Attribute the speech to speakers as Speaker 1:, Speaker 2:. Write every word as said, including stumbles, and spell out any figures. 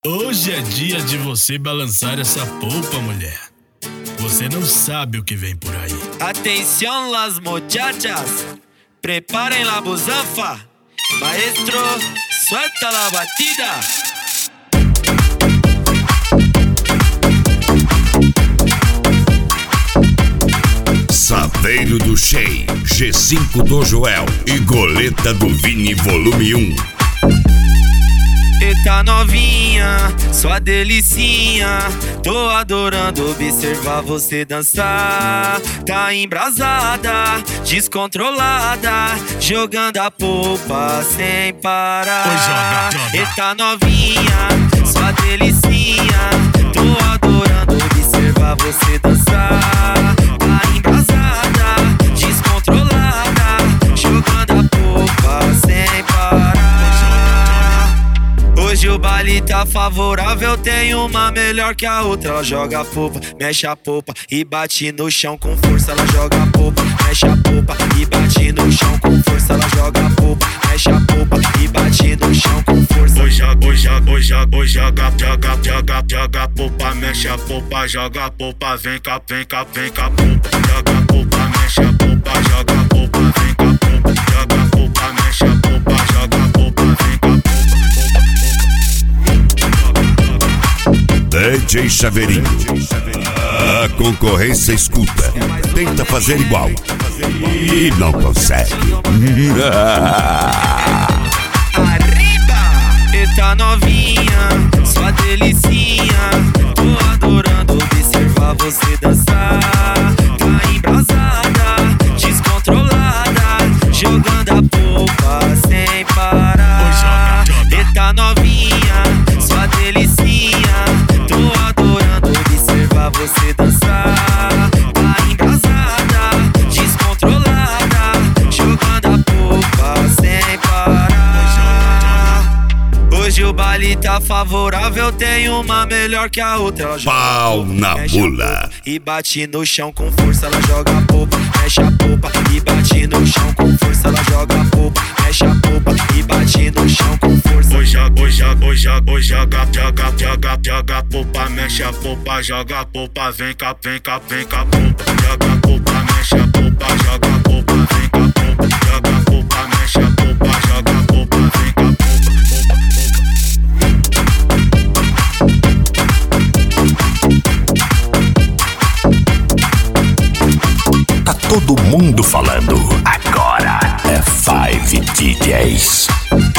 Speaker 1: Hoje é dia de você balançar essa polpa, mulher. Você não sabe o que vem por aí.
Speaker 2: Atenção, las muchachas, preparem la busanfa. Maestro, suelta la batida.
Speaker 3: Saveiro do Shea, G cinco do Joel e Goleta do Vini volume um.
Speaker 2: Eita novinha, sua delicinha, tô adorando observar você dançar. Tá embrasada, descontrolada, jogando a polpa sem parar.
Speaker 1: Oi, joga, joga.
Speaker 2: Eita novinha, sua delicinha, tô adorando observar você dançar. Tá embrasada, descontrolada, jogando a polpa sem parar. Hoje o baile tá favorável, tem uma melhor que a outra. Ela joga a polpa, mexe a polpa e bate no chão com força. Ela joga a polpa, mexe a polpa e bate no chão com força. Ela joga a polpa, mexe a polpa e bate no chão com força.
Speaker 1: Hoje joga, hoje joga, hoje joga, hoje joga, joga, joga, joga a polpa, mexe a polpa, joga a polpa, vem cá, vem cá, vem cá, polpa, joga a polpa, mexe a polpa, joga a polpa, vem cá, polpa, joga a polpa, mexe a polpa, joga a polpa, vem cá, polpa.
Speaker 3: D J Chaveirinho, a concorrência escuta, tenta fazer igual e não consegue.
Speaker 2: Arriba! Eita novinha, sua delicinha, tô adorando observar você dançar. Tá embrasada, descontrolada, jogando a polpa sem parar. Eita novinha, sua delicinha, tô adorando observar você dançar. Tá embrasada, descontrolada, jogando a polpa sem parar. Hoje o baile tá favorável, tem uma melhor que a outra. Ela joga
Speaker 3: Pau
Speaker 2: a polpa,
Speaker 3: na
Speaker 2: mexe a
Speaker 3: mula
Speaker 2: polpa e bate no chão com força. Ela joga a polpa, mexe a polpa e bate no chão com força. Ela joga a polpa, mexe a polpa e bate no chão com força.
Speaker 1: Hoje joga, hoje joga, hoje joga, hoje joga, joga, joga, joga a polpa, mexe a polpa, joga a polpa, vem cá, vem cá, vem cá, polpa, joga a polpa, mexe a polpa, joga a polpa, vem cá, polpa, joga a polpa, mexe a polpa, joga a polpa, vem cá, polpa.
Speaker 3: Tá todo mundo falando, agora é Five D Js.